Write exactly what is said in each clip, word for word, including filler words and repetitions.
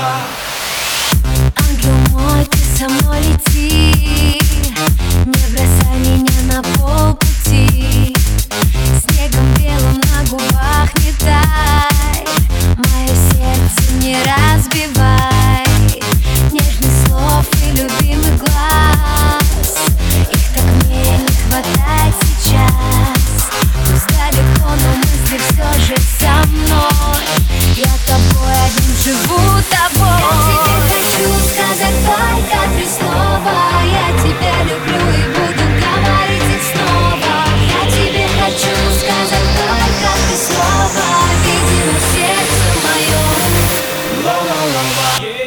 голова. Ангел мой, ты со мной лети, не бросай меня на полпути. Снегом белым на губах не тай, мое сердце не разбивай. Нежных слов и любимый глаз, их так мне не хватает сейчас. Пусть далеко, но мысли все же со мной. Я тобой одним живу, тобой. Я тебе хочу сказать только три слова. Я тебя люблю и буду говорить их снова. Я тебе хочу сказать только три слова. Видимо, сердце мое. Ла-ла-ла-ла.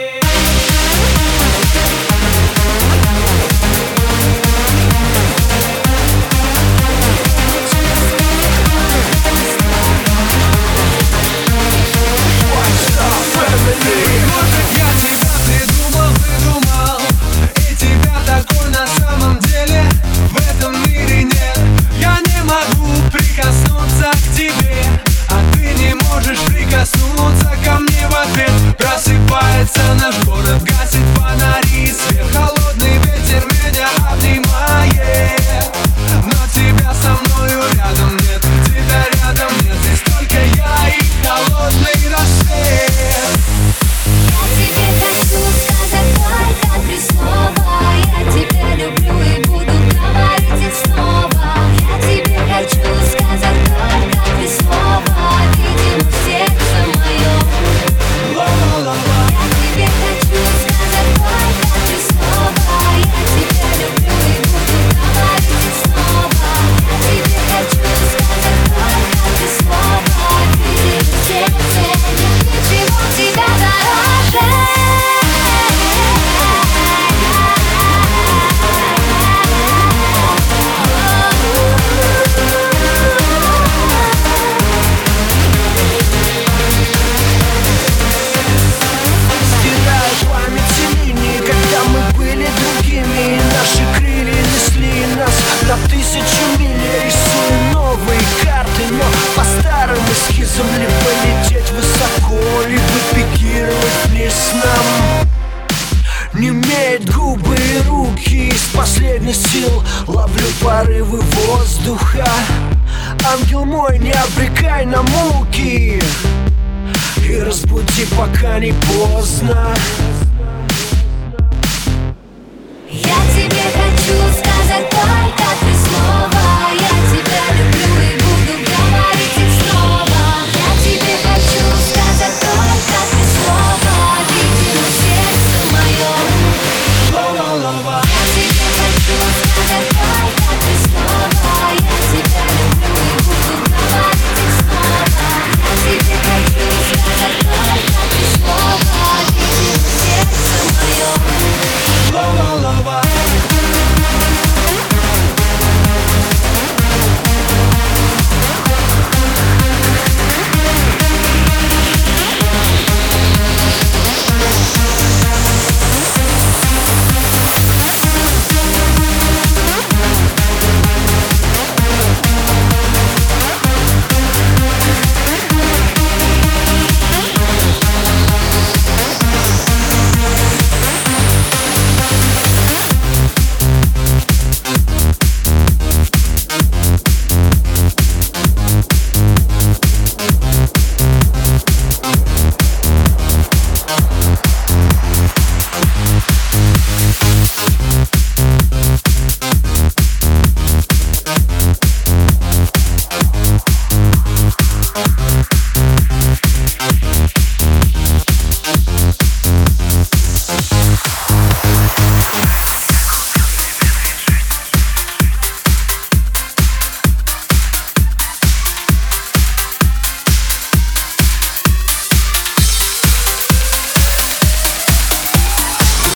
Прикоснуться ко мне в ответ. Просыпается наш город, гасит фонари, свет. Холодный ветер меня обнимает, но тебя со мною рядом нет. Тебя рядом нет, здесь только я и холодный рассвет. Я тебе хочу сказать только три слова. Я тебя люблю и буду говорить их снова. Я тебе хочу сказать только три слова. Видимо, сердце мое. Ла-ла-ла-ла. Я тебе хочу сказать только три слова. Я тебя люблю и буду говорить их снова. Я тебе хочу сказать только три слова. Видимо, сердце нет ничего тебя дороже. На тысячу миль я рисую новые карты, но по старым эскизам либо лететь высоко, либо пикировать вниз нам. Не имеют губы и руки, из последних сил ловлю порывы воздуха. Ангел мой, не обрекай на муки и разбуди, пока не поздно.